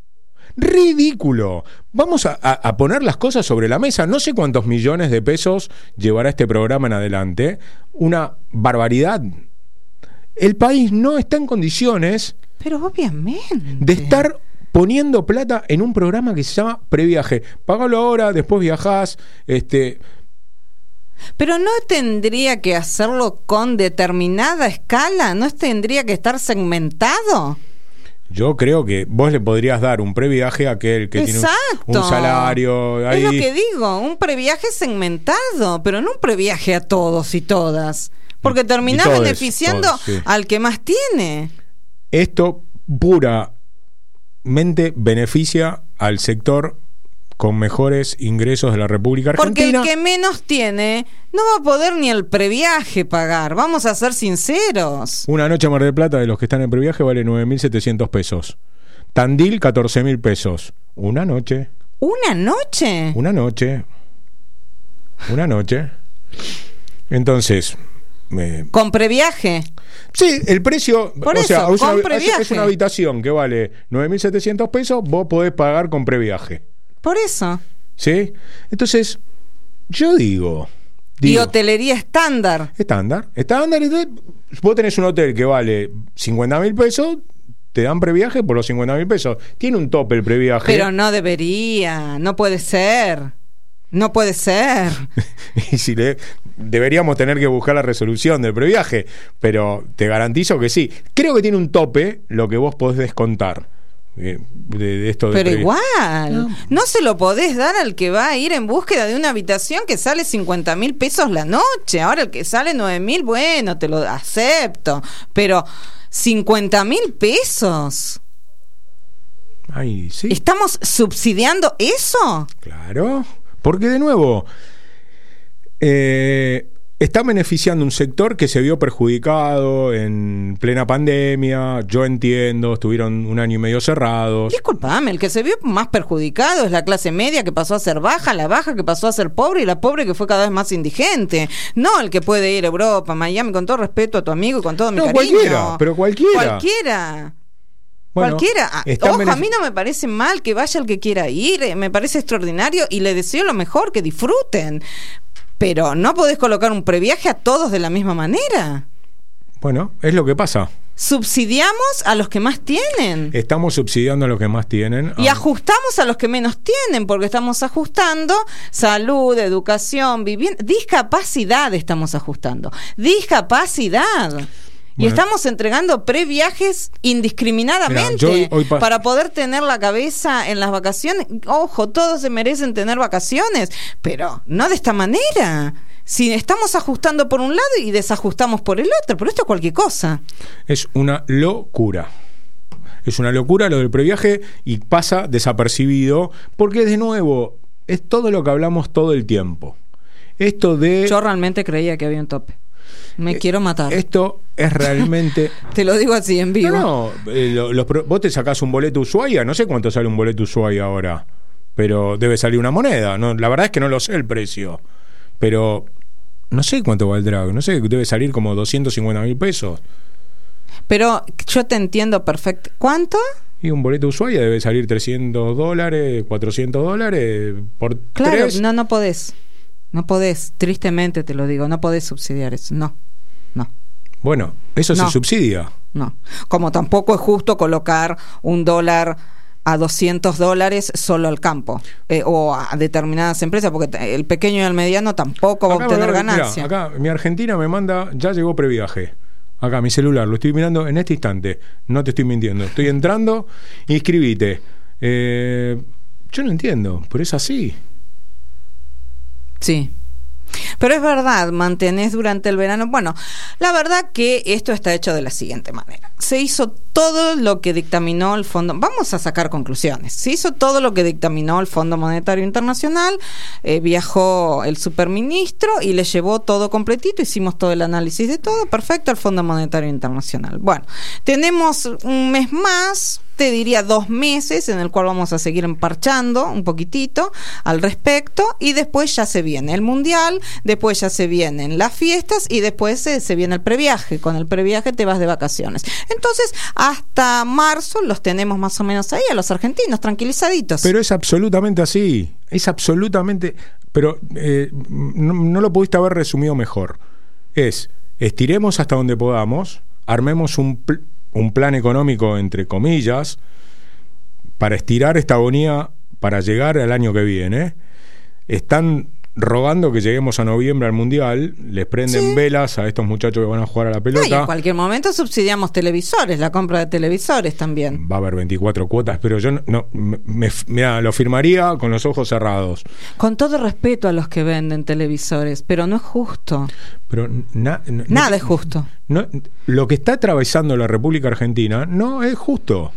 ¡Ridículo! Vamos a poner las cosas sobre la mesa. No sé cuántos millones de pesos llevará este programa en adelante. Una barbaridad. El país no está en condiciones, pero obviamente, de estar poniendo plata en un programa que se llama previaje. Págalo ahora, después viajás. Pero no tendría que hacerlo con determinada escala, no tendría que estar segmentado. Yo creo que vos le podrías dar un previaje a aquel que tiene un salario ahí. Es lo que digo, un previaje segmentado, pero no un previaje a todos y todas, porque terminás beneficiando al que más tiene. Esto puramente beneficia al sector con mejores ingresos de la República Argentina. Porque el que menos tiene no va a poder ni el previaje pagar, vamos a ser sinceros. Una noche en Mar del Plata de los que están en previaje vale 9.700 pesos. Tandil, 14.000 pesos. Una noche. ¿Una noche? Una noche. Una noche. Entonces... ¿Con previaje? Sí, el precio... Por eso, es una habitación que vale 9.700 pesos, vos podés pagar con previaje. Por eso. ¿Sí? Entonces, yo digo... Y hotelería estándar. Estándar. Vos tenés un hotel que vale 50.000 pesos, te dan previaje por los 50.000 pesos. Tiene un tope el previaje. Pero no debería, no puede ser. No puede ser. Y si deberíamos tener que buscar la resolución del previaje, pero te garantizo que sí. Creo que tiene un tope lo que vos podés descontar de esto. Pero igual, no se lo podés dar al que va a ir en búsqueda de una habitación que sale 50.000 pesos la noche. Ahora el que sale 9.000, bueno, te lo acepto. Pero 50.000 pesos. Ay, sí. ¿Estamos subsidiando eso? Claro. Porque de nuevo está beneficiando un sector que se vio perjudicado en plena pandemia. Yo entiendo, estuvieron 1 año y medio cerrados. Disculpame, el que se vio más perjudicado es la clase media, que pasó a ser baja, la baja que pasó a ser pobre, y la pobre que fue cada vez más indigente. No el que puede ir a Europa, Miami, con todo respeto a tu amigo y con todo mi cariño. Cualquiera. Bueno, cualquiera. Ojo, a mí no me parece mal que vaya el que quiera ir, me parece extraordinario y le deseo lo mejor, que disfruten. Pero no podés colocar un previaje a todos de la misma manera. Bueno, es lo que pasa. Subsidiamos a los que más tienen. Estamos subsidiando a los que más tienen. Y ajustamos a los que menos tienen, porque estamos ajustando salud, educación, vivienda, discapacidad estamos ajustando. Discapacidad. Y estamos entregando previajes indiscriminadamente. Mira, hoy para poder tener la cabeza en las vacaciones. Ojo, todos se merecen tener vacaciones, pero no de esta manera. Si estamos ajustando por un lado y desajustamos por el otro, pero esto es cualquier cosa. Es una locura. Es una locura lo del previaje y pasa desapercibido, porque de nuevo es todo lo que hablamos todo el tiempo. Esto de... Yo realmente creía que había un tope. Me quiero matar. Esto es realmente... Te lo digo así en vivo. No, vos te sacás un boleto Ushuaia, no sé cuánto sale un boleto Ushuaia ahora, pero debe salir una moneda. No, la verdad es que no lo sé el precio, pero no sé cuánto valdrá. No sé, debe salir como 250.000 pesos. Pero yo te entiendo perfecto. ¿Cuánto? Y un boleto Ushuaia debe salir $300, $400 por claro, 3. No podés. No podés, tristemente te lo digo, no podés subsidiar eso, no. Bueno, eso no se subsidia. No, como tampoco es justo colocar $1 a $200 solo al campo o a determinadas empresas, porque el pequeño y el mediano tampoco va a obtener ganancia. Mirá, acá mi Argentina me manda, ya llegó previaje. Acá mi celular, lo estoy mirando en este instante, no te estoy mintiendo. Estoy entrando, inscribite. Yo no entiendo, pero es así. Sí, pero es verdad, mantenés durante el verano. Bueno, la verdad que esto está hecho de la siguiente manera. Se hizo todo lo que dictaminó el Fondo. Vamos a sacar conclusiones. Se hizo todo lo que dictaminó el Fondo Monetario Internacional. Viajó el superministro y le llevó todo completito. Hicimos todo el análisis de todo. Perfecto, el Fondo Monetario Internacional. Bueno, tenemos un mes más, te diría 2 meses, en el cual vamos a seguir emparchando un poquitito al respecto, y después ya se viene el Mundial, después ya se vienen las fiestas y después se viene el previaje. Con el previaje te vas de vacaciones. Entonces, hasta marzo los tenemos más o menos ahí a los argentinos, tranquilizaditos. Pero es absolutamente así, es absolutamente... Pero no lo pudiste haber resumido mejor. Estiremos hasta donde podamos, armemos un plan económico, entre comillas, para estirar esta agonía para llegar al año que viene. Están rogando que lleguemos a noviembre al Mundial, les prenden velas a estos muchachos que van a jugar a la pelota. Y en cualquier momento subsidiamos televisores, la compra de televisores también. Va a haber 24 cuotas, pero yo mira, lo firmaría con los ojos cerrados. Con todo respeto a los que venden televisores, pero no es justo. Pero nada es justo. Lo que está atravesando la República Argentina no es justo.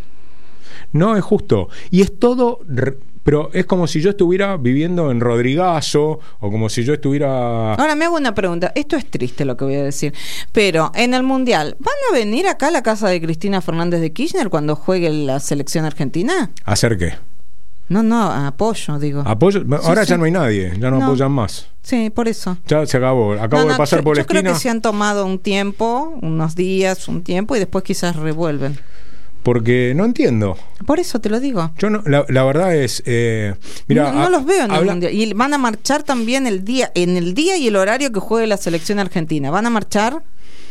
No es justo. Y es todo... Pero es como si yo estuviera viviendo en Rodrigazo, o como si yo estuviera... Ahora me hago una pregunta. Esto es triste lo que voy a decir, pero en el Mundial, ¿van a venir acá a la casa de Cristina Fernández de Kirchner cuando juegue la selección argentina? ¿A hacer qué? No, apoyo, digo. ¿Apoyo? Ahora ya no hay nadie, ya no apoyan más. Sí, por eso. Ya se acabó. Acabo de pasar por la esquina. Yo creo que se han tomado un tiempo, unos días, y después quizás revuelven. Porque no entiendo. Por eso te lo digo. Yo no, la verdad es... mira, no los veo en el Mundial. Y van a marchar también en el día y el horario que juegue la selección argentina. ¿Van a marchar?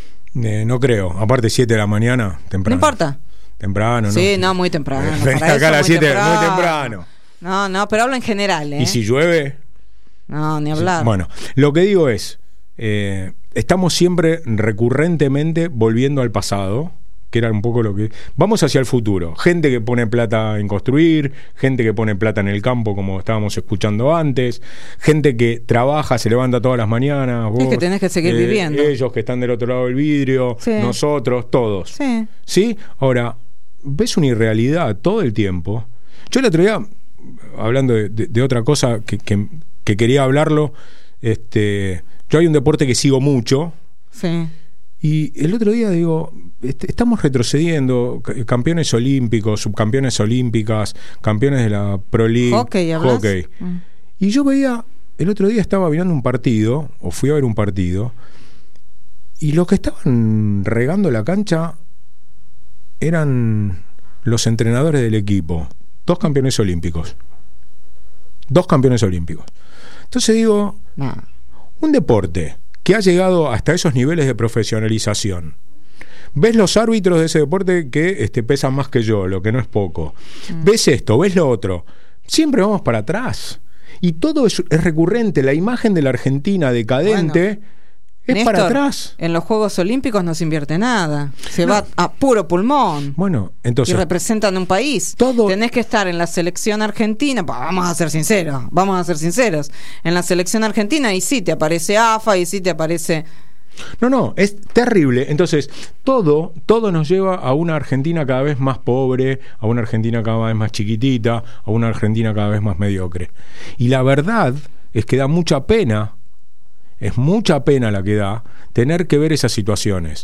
No creo. Aparte 7 de la mañana, temprano. No importa. Temprano, ¿no? Sí, no, muy temprano. Acá a las 7, muy temprano. No, pero hablo en general, ¿Y si llueve? No, ni hablar. Sí. Bueno, lo que digo es, estamos siempre recurrentemente volviendo al pasado, que era un poco lo que... Vamos hacia el futuro. Gente que pone plata en construir, gente que pone plata en el campo, como estábamos escuchando antes, gente que trabaja, se levanta todas las mañanas. Vos, es que tenés que seguir viviendo. Ellos que están del otro lado del vidrio, sí. Nosotros, todos. Sí. ¿Sí? Ahora, ves una irrealidad todo el tiempo. Yo el otro día, hablando de otra cosa que quería hablarlo, yo hay un deporte que sigo mucho. Sí. Y el otro día digo, estamos retrocediendo, campeones olímpicos, subcampeones olímpicas, campeones de la Pro League, hockey. Y yo veía, el otro día estaba mirando un partido, o fui a ver un partido, y los que estaban regando la cancha eran los entrenadores del equipo, 2 campeones olímpicos. Entonces digo, un deporte que ha llegado hasta esos niveles de profesionalización. Ves los árbitros de ese deporte que pesan más que yo, lo que no es poco. Ves esto, ves lo otro. Siempre vamos para atrás. Y todo es recurrente. La imagen de la Argentina decadente es Néstor, para atrás. En los Juegos Olímpicos no se invierte nada. Se va a puro pulmón. Bueno, entonces... Y representan un país. Tenés que estar en la selección argentina. Vamos a ser sinceros. En la selección argentina, y sí te aparece AFA, y sí te aparece... No, es terrible. Entonces, todo nos lleva a una Argentina cada vez más pobre, a una Argentina cada vez más chiquitita, a una Argentina cada vez más mediocre. Y la verdad es que da mucha pena. Es mucha pena la que da tener que ver esas situaciones.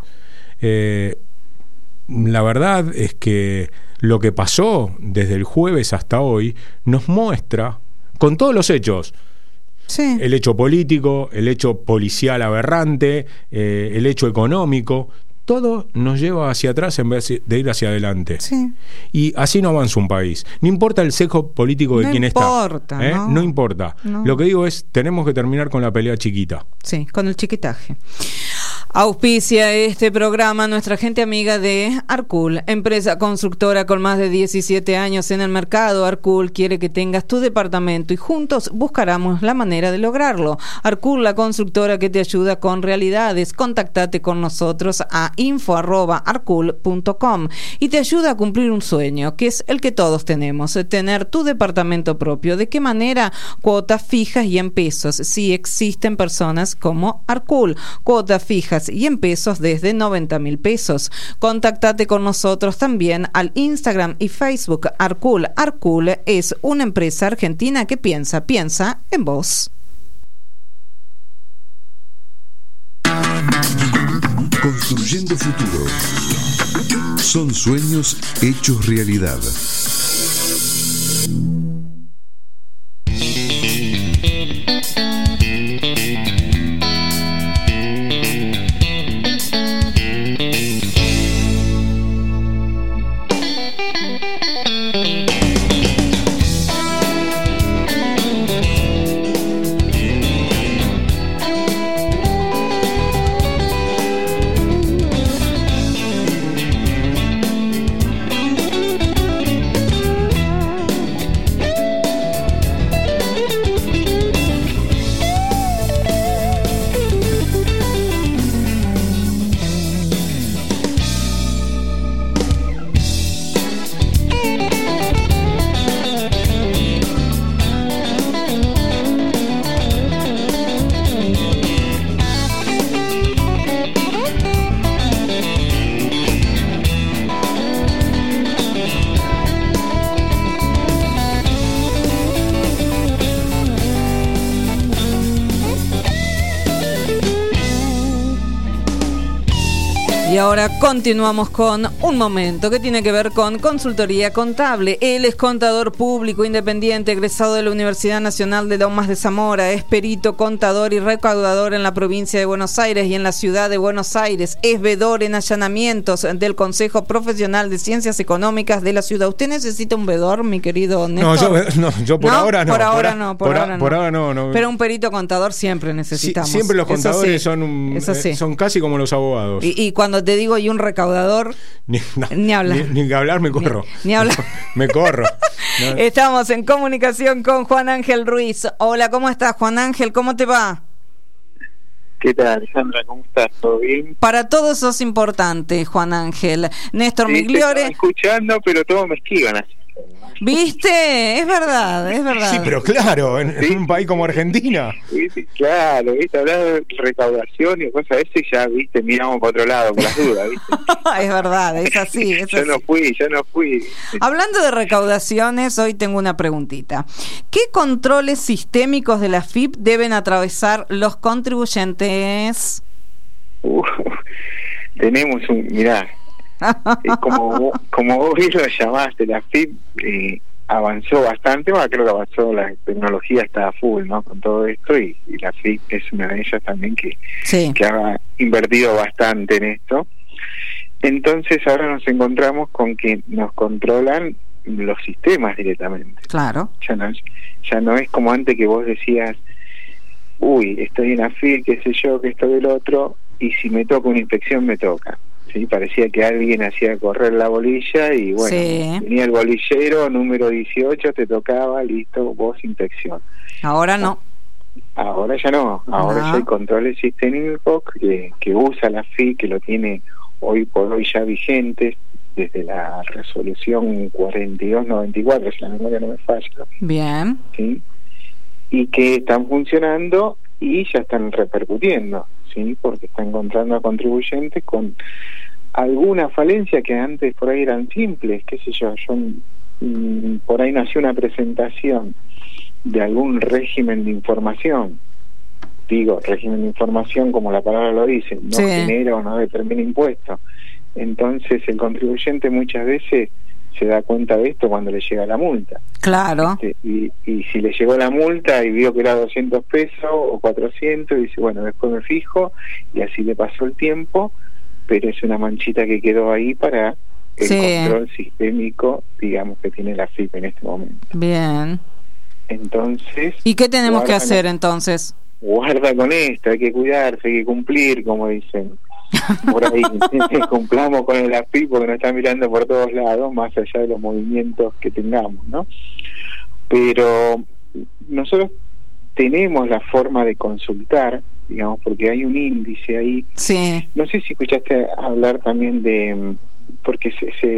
La verdad es que lo que pasó desde el jueves hasta hoy nos muestra, con todos los hechos, sí. El hecho político, el hecho policial aberrante, el hecho económico, todo nos lleva hacia atrás en vez de ir hacia adelante. Sí. Y así no avanza un país. No importa el sesgo político de quién está. No importa. No. Lo que digo es, tenemos que terminar con la pelea chiquita. Sí, con el chiquitaje. Auspicia este programa nuestra gente amiga de Arcul, empresa constructora con más de 17 años en el mercado. Arcul quiere que tengas tu departamento y juntos buscaremos la manera de lograrlo. Arcul, la constructora que te ayuda con realidades. Contactate con nosotros a info@arcul.com y te ayuda a cumplir un sueño, que es el que todos tenemos, tener tu departamento propio. ¿De qué manera? Cuotas fijas y en pesos. Sí existen personas como Arcul, cuotas fijas y en pesos desde 90.000 pesos. Contactate con nosotros también al Instagram y Facebook Arcul. Arcul es una empresa argentina que piensa en vos. Construyendo futuro. Son sueños hechos realidad. Y ahora continuamos con un momento que tiene que ver con consultoría contable. Él es contador público independiente, egresado de la Universidad Nacional de Lomas de Zamora. Es perito, contador y recaudador en la provincia de Buenos Aires y en la ciudad de Buenos Aires. Es vedor en allanamientos del Consejo Profesional de Ciencias Económicas de la ciudad. ¿Usted necesita un vedor, mi querido Néstor? Yo por ahora no. Por ahora no. Pero un perito contador siempre necesitamos. Siempre los contadores son casi como los abogados. Y cuando te digo, y un recaudador, ni hablar. Ni hablar me corro. Ni hablar. Me corro. No. Estamos en comunicación con Juan Ángel Ruiz. Hola, ¿cómo estás, Juan Ángel? ¿Cómo te va? ¿Qué tal, Alejandra? ¿Cómo estás? ¿Todo bien? Para todos sos importante, Juan Ángel. Néstor Migliore. Te estaba escuchando, pero todos me esquivan así. ¿Viste? Es verdad. Sí, pero claro, en un país como Argentina. ¿Viste? Claro, ¿viste? Hablando de recaudación y cosas de ese, ya, ¿viste? Miramos para otro lado con las dudas, ¿viste? Es verdad, es así. Yo no fui. Hablando de recaudaciones, hoy tengo una preguntita. ¿Qué controles sistémicos de la AFIP deben atravesar los contribuyentes? Tenemos mirá, como vos lo llamaste, la AFIP avanzó bastante, creo que avanzó, la tecnología está a full, ¿no? Con todo esto, y la AFIP es una de ellas también que ha invertido bastante en esto. Entonces ahora nos encontramos con que nos controlan los sistemas directamente. Claro. Ya no es como antes que vos decías, estoy en AFIP, qué sé yo, que esto del otro, y si me toca una inspección me toca. Sí, parecía que alguien hacía correr la bolilla y venía el bolillero número 18, te tocaba, listo, vos inspección. Ahora no. Ahora ya no, ya hay controles sistémicos que usa la AFIP, que lo tiene hoy por hoy ya vigentes desde la resolución 4294, si la memoria no me falla. Bien. ¿Sí? Y que están funcionando y ya están repercutiendo, ¿sí? Porque están encontrando a contribuyentes con alguna falencia que antes por ahí eran simples, qué sé yo, por ahí nació una presentación de algún régimen de información, régimen de información como la palabra lo dice, no genera o no determina impuesto. Entonces el contribuyente muchas veces se da cuenta de esto cuando le llega la multa. Claro. Y si le llegó la multa y vio que era 200 pesos o 400, dice, bueno, después me fijo, y así le pasó el tiempo, pero es una manchita que quedó ahí para el control sistémico, digamos, que tiene la AFIP en este momento. Bien. Entonces... ¿Y qué tenemos que hacer entonces? Guarda con esto, hay que cuidarse, hay que cumplir, como dicen. Por ahí cumplamos con el AFIP porque nos está mirando por todos lados, más allá de los movimientos que tengamos, ¿no? Pero nosotros tenemos la forma de consultar, digamos, porque hay un índice ahí. Sí. No sé si escuchaste hablar también porque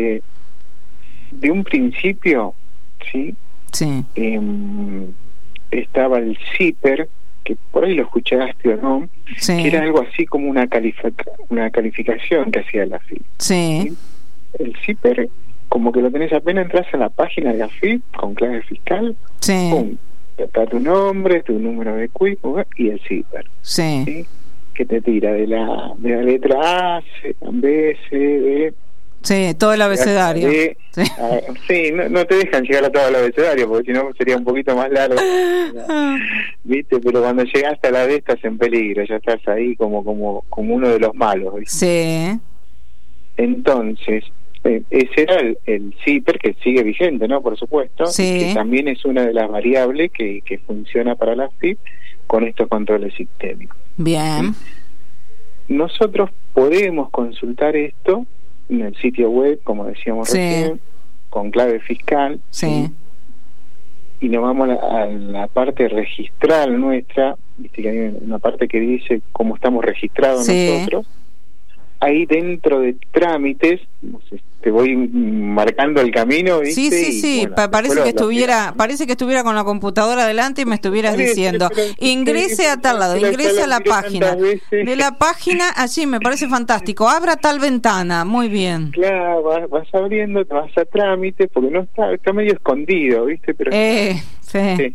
de un principio, ¿sí? Sí. Estaba el CIPER, que por ahí lo escuchaste o no, que era algo así como una calificación que hacía la AFIP. Sí. El CIPER, como que lo tenés apenas entras a la página de la AFIP con clave fiscal, ¡pum! Está tu nombre, tu número de CUIP y el CIPER. Sí. Que te tira de la letra A, B, C, D. Sí, todo el abecedario. No te dejan llegar a todo el abecedario porque si no sería un poquito más largo. ¿Viste? Pero cuando llegaste a la D estás en peligro, ya estás ahí como uno de los malos, ¿viste? Sí. Entonces, ese era el CIPER, que sigue vigente, ¿no? Por supuesto. Sí. Que también es una de las variables que funciona para la AFIP con estos controles sistémicos. Bien. ¿Sí? Nosotros podemos consultar esto en el sitio web, como decíamos recién, con clave fiscal, y nos vamos a la parte registral nuestra, viste que hay una parte que dice cómo estamos registrados nosotros. Ahí dentro de trámites, te voy marcando el camino, ¿viste? Sí. Bueno, parece que estuviera con la computadora delante y me estuvieras diciendo, ingrese a tal lado, ingrese a la página. De la página, allí me parece fantástico. Abra tal ventana, muy bien. Claro, vas abriendo, te vas a trámites, porque no está medio escondido, ¿viste? Pero sí.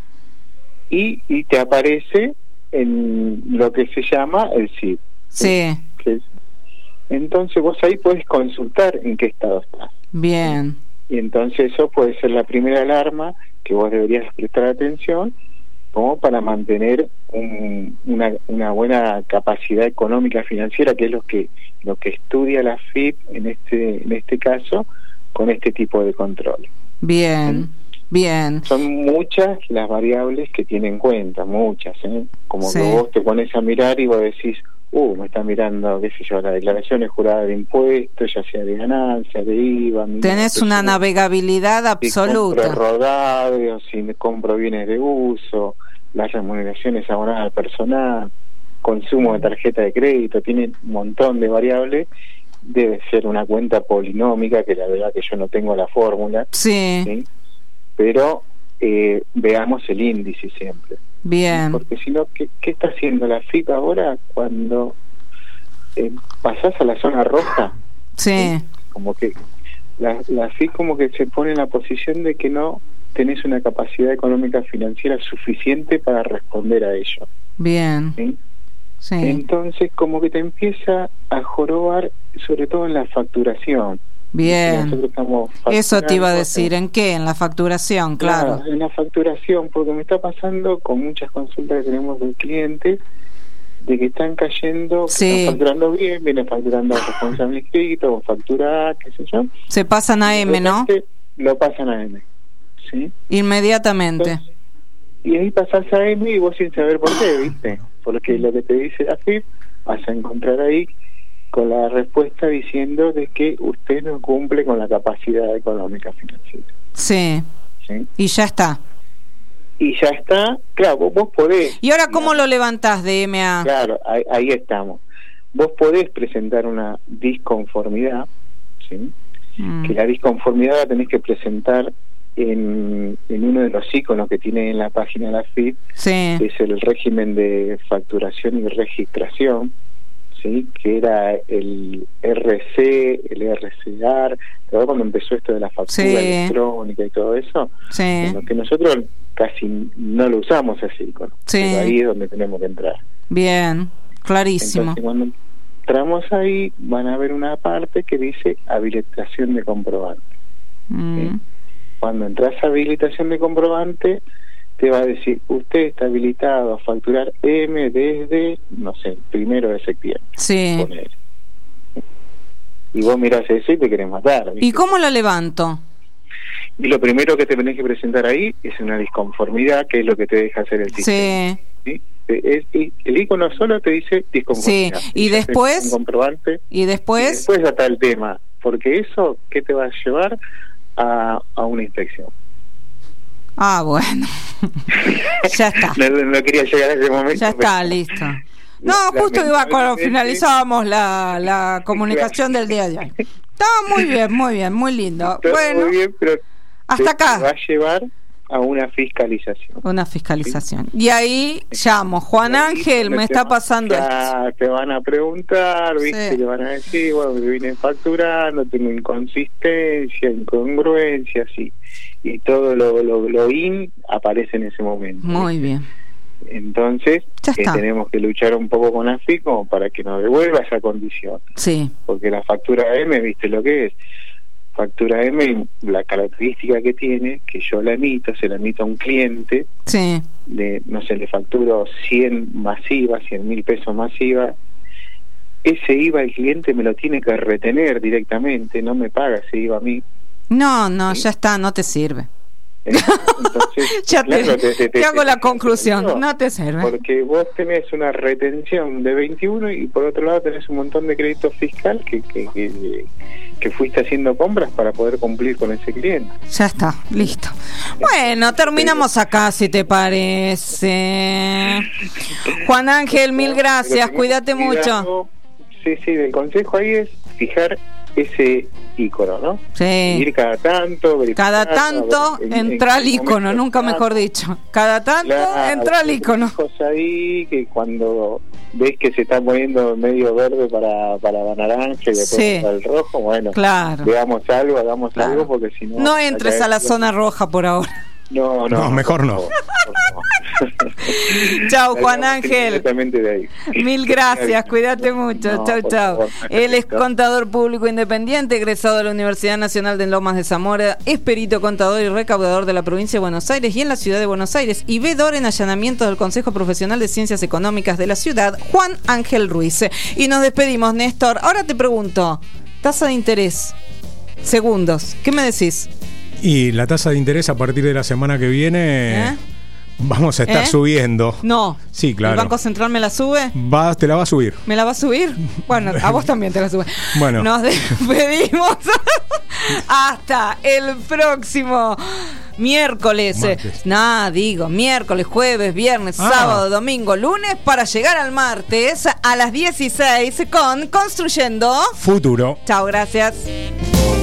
Y te aparece en lo que se llama el CIP. Sí. Entonces vos ahí podés consultar en qué estado estás. Bien. Y entonces eso puede ser la primera alarma que vos deberías prestar atención, como para mantener una buena capacidad económica financiera, que es lo que estudia la AFIP en este caso, con este tipo de control. Bien. Bien. Son muchas las variables que tiene en cuenta, muchas, Como que vos te pones a mirar y vos decís, me está mirando, qué sé yo, las declaraciones juradas de impuestos, ya sea de ganancia, de IVA. Tenés una navegabilidad absoluta. Si compro rodados, si compro bienes de uso, las remuneraciones abonadas al personal, consumo de tarjeta de crédito, tiene un montón de variables. Debe ser una cuenta polinómica, que la verdad que yo no tengo la fórmula. Sí. Pero veamos el índice siempre. Bien. Porque si no, ¿qué está haciendo la FIP ahora cuando pasás a la zona roja? Sí. Como que la FIP como que se pone en la posición de que no tenés una capacidad económica financiera suficiente para responder a ello. Bien. ¿Sí? Entonces como que te empieza a jorobar, sobre todo en la facturación. Bien, eso te iba a decir, ¿en qué? En la facturación, claro. En la facturación, porque me está pasando con muchas consultas que tenemos de clientes, de que están cayendo, están facturando bien, vienen facturando responsable inscrito, o factura A, qué sé yo. Se pasan a M, ¿no? Lo pasan a M, ¿sí? Inmediatamente. Entonces, y ahí pasás a M y vos sin saber por qué, ¿viste? Porque lo que te dice la FIP, vas a encontrar ahí con la respuesta diciendo de que usted no cumple con la capacidad económica financiera. Sí. Y ya está. Y ya está, claro, vos podés. ¿Y ahora cómo lo levantás de MA? Claro, ahí estamos. Vos podés presentar una disconformidad, ¿sí? Que la disconformidad la tenés que presentar en uno de los iconos que tiene en la página de la FIP, que es el régimen de facturación y registración, ¿sí? Que era el RC, el RCAR, pero cuando empezó esto de la factura electrónica y todo eso, bueno, que nosotros casi no lo usamos ese icono, pero ahí es donde tenemos que entrar. Bien, clarísimo. Entonces, cuando entramos ahí, van a ver una parte que dice habilitación de comprobante. ¿Sí? Cuando entras a habilitación de comprobante, te va a decir, usted está habilitado a facturar M desde, no sé, 1 de septiembre. Sí. Poner. Y vos mirás eso y te querés matar, ¿viste? ¿Y cómo lo levanto? Y lo primero que te tenés que presentar ahí es una disconformidad, que es lo que te deja hacer el sistema. ¿Sí? El icono solo te dice disconformidad. Sí. ¿Y después? Comprobante. ¿Y después? Y después está el tema. Porque eso, ¿qué te va a llevar? A una inspección. Ah, bueno. Ya está. No quería llegar a ese momento. Ya está, listo. No, justo iba cuando finalizábamos la comunicación del día de hoy. Estaba muy bien, muy lindo. Bueno, muy bien, pero hasta acá. Te va a llevar a una fiscalización. Una fiscalización. ¿Sí? Y ahí llamo, Juan Ángel, me está pasando esto. Te van a preguntar, ¿viste? Te van a decir, bueno, me vine facturando, tengo inconsistencia, incongruencia, sí. Y todo lo aparece en ese momento. Muy bien. Entonces, tenemos que luchar un poco con la FIP como para que nos devuelva esa condición. Sí. Porque la factura M, ¿viste lo que es? Factura M, la característica que tiene, que yo la emito, se la emito a un cliente, no sé, le facturo 100 masiva, 100.000 pesos masiva, ese IVA el cliente me lo tiene que retener directamente, no me paga ese IVA a mí. No, ya está, no te sirve. Entonces, ya te hago la conclusión, no te sirve. Porque vos tenés una retención de 21 y por otro lado tenés un montón de crédito fiscal que fuiste haciendo compras para poder cumplir con ese cliente. Ya está, listo. Bueno, terminamos acá, si te parece. Juan Ángel, mil gracias, cuídate mucho. Sí, el consejo ahí es fijar ese icono, ¿no? Sí. Ir cada tanto, entra al icono, nunca mejor dicho. Cada tanto entra al icono. Ahí que cuando ves que se está poniendo medio verde para naranja y después para el rojo, bueno, veamos algo, hagamos algo, porque si no... No entres a la zona roja por ahora. No, mejor no. Chao, Juan Ángel. De ahí. Mil gracias, cuídate mucho. Chao. Él es contador público independiente, egresado de la Universidad Nacional de Lomas de Zamora, es perito contador y recaudador de la provincia de Buenos Aires y en la ciudad de Buenos Aires, y vedor en allanamientos del Consejo Profesional de Ciencias Económicas de la ciudad, Juan Ángel Ruiz. Y nos despedimos, Néstor. Ahora te pregunto, tasa de interés, segundos, ¿qué me decís? Y la tasa de interés a partir de la semana que viene Vamos a estar subiendo. No. Sí, claro. ¿El Banco Central me la sube? Te la va a subir. ¿Me la va a subir? Bueno, a vos también te la sube. Bueno. Nos despedimos hasta el próximo miércoles. Miércoles, jueves, viernes, sábado, domingo, lunes, para llegar al martes a las 16 con Construyendo Futuro. Chao, gracias.